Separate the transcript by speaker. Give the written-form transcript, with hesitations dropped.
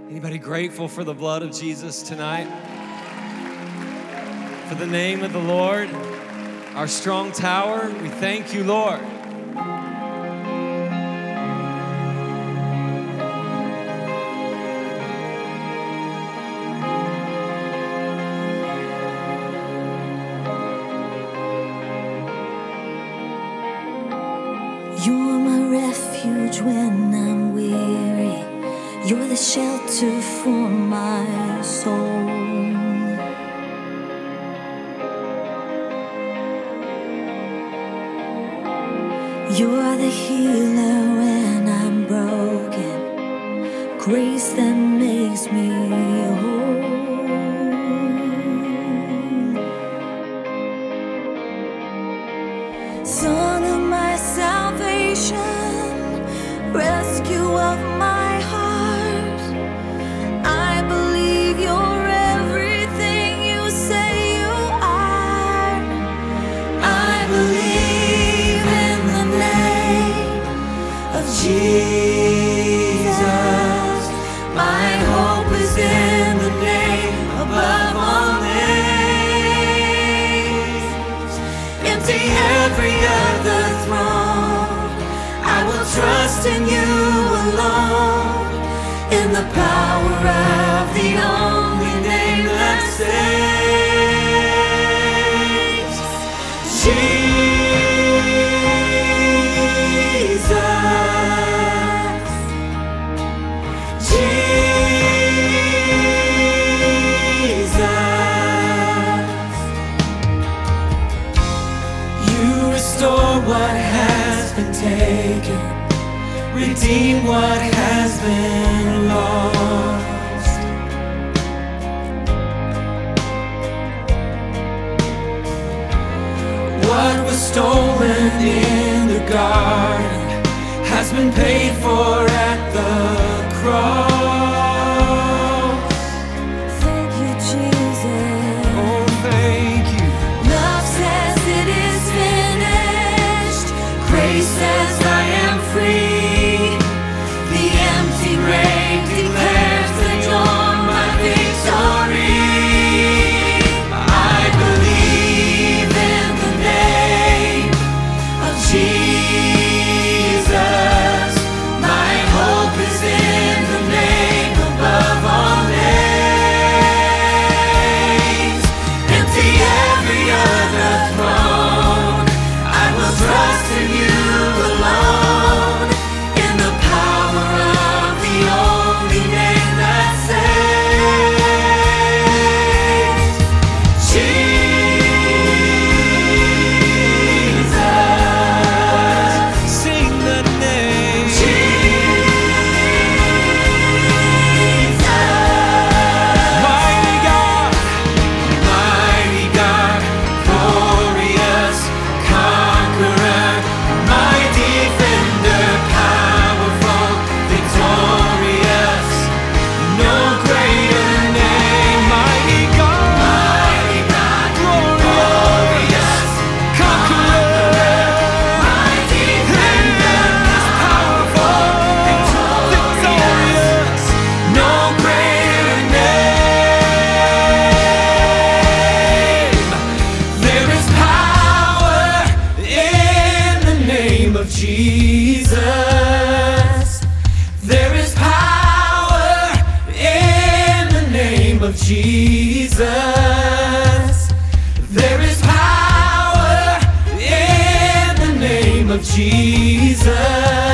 Speaker 1: Anybody grateful for the blood of Jesus tonight? For the name of the Lord, our strong tower, we thank you, Lord.
Speaker 2: You're my refuge when I'm weary. You're the shelter for my soul. You're the healer when I'm broken. Grace that makes me whole. Song of my salvation, rescue of my heart. I believe you're everything you say you are. I believe in the name of Jesus. My hope is in the name above all names. Empty every other throne. I will trust in you alone, in the power of the only name that saves. Jesus, Jesus, you restore what has been taken, redeem what has been lost. What was stolen in the garden has been paid for at the cross. Thank you, Jesus.
Speaker 1: Oh, thank you.
Speaker 2: Love says it is finished. Grace says I am free. The empty grave declares that you're my victory. I believe in the name of Jesus. My hope is in the name above all names. Empty every other throne. I will trust in you alone, in the power of the only name that saves. Jesus,
Speaker 1: Sing the name.
Speaker 2: Jesus,
Speaker 1: Mighty God,
Speaker 2: mighty God, glorious conqueror, my defender, powerful, victorious, no greater name.
Speaker 1: mighty God,
Speaker 2: Mighty God,
Speaker 1: glorious, conqueror,
Speaker 2: my defender, powerful, victorious, no greater name. There is power in the name of Jesus. There is power in the name of Jesus. There is power in the name of Jesus.